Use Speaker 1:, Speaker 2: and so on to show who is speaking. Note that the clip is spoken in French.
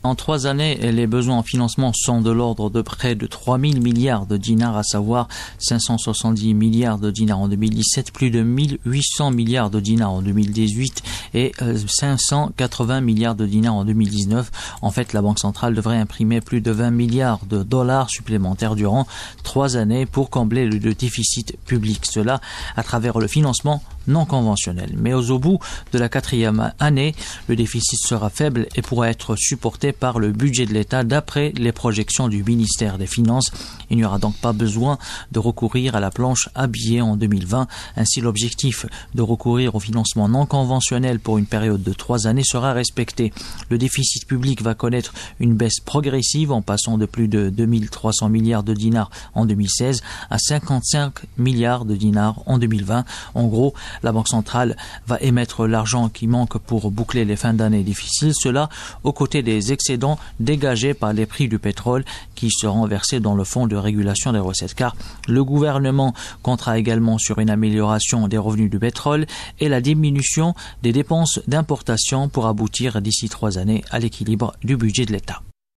Speaker 1: En 3 années, les besoins en financement sont de l'ordre de près de 3 000 milliards de dinars, à savoir 570 milliards de dinars en 2017, plus de 1 800 milliards de dinars en 2018 et 580 milliards de dinars en 2019. En fait, la Banque centrale devrait imprimer plus de 20 milliards de dollars supplémentaires durant 3 années pour combler le déficit public. Cela à travers le financement non conventionnel. Mais au bout de la 4e année, le déficit sera faible et pourra être supporté par le budget de l'État d'après les projections du ministère des Finances. Il n'y aura donc pas besoin de recourir à la planche à billets en 2020. Ainsi, l'objectif de recourir au financement non conventionnel pour une période de 3 années sera respecté. Le déficit public va connaître une baisse progressive en passant de plus de 2300 milliards de dinars en 2016 à 55 milliards de dinars en 2020. En gros, la Banque centrale va émettre l'argent qui manque pour boucler les fins d'année difficiles, cela aux côtés des excédents dégagés par les prix du pétrole qui seront versés dans le fonds de régulation des recettes, car le gouvernement comptera également sur une amélioration des revenus du pétrole et la diminution des dépenses d'importation pour aboutir d'ici 3 années à l'équilibre du budget de l'État.